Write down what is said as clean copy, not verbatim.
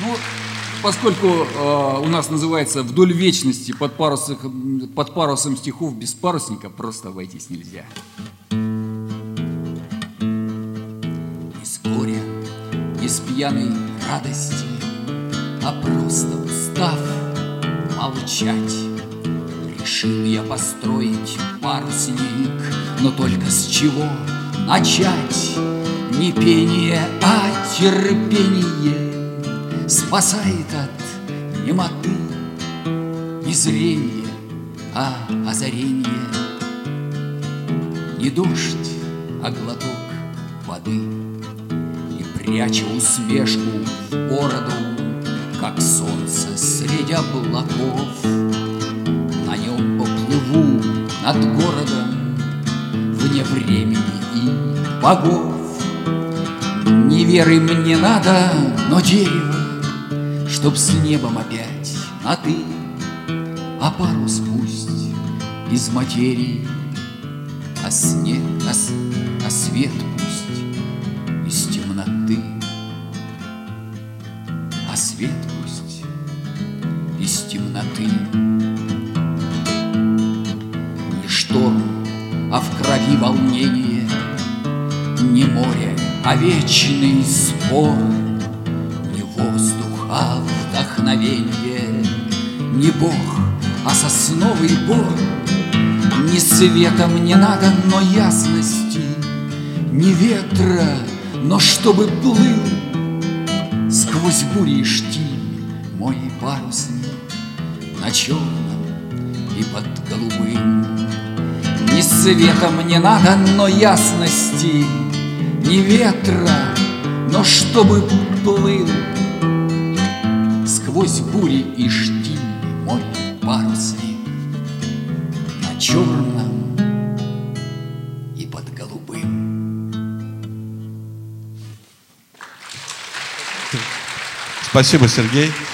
Ну, поскольку у нас называется «Вдоль вечности» под парусом стихов без парусника, просто обойтись нельзя. Из горя, из пьяной радости, а просто устав молчать, решил я построить парусник, но только с чего начать? Не пение, а терпение спасает от немоты. Не зрение, а озарение, не дождь, а глоток воды. И пряча усмешку в бороду, как солнце среди облаков, на нем поплыву над городом вне времени и богов. Ни веры мне надо, но дерево, чтоб с небом опять на «ты», а парус пусть из материи, а свет пусть из темноты, а свет пусть из темноты. Не шторм, а в крови волнение, не море, а вечный спор, не воздух, а вдохновение, не Бог, а сосновый бор. Ни света мне надо, но ясности, ни ветра, но чтобы плыл сквозь бури и штиль мой парусник на черном и под голубым. Ни света мне надо, но ясности, ни ветра, но чтобы плыл сквозь бури и штиль мой парусник на черном и под голубым. Спасибо, Сергей.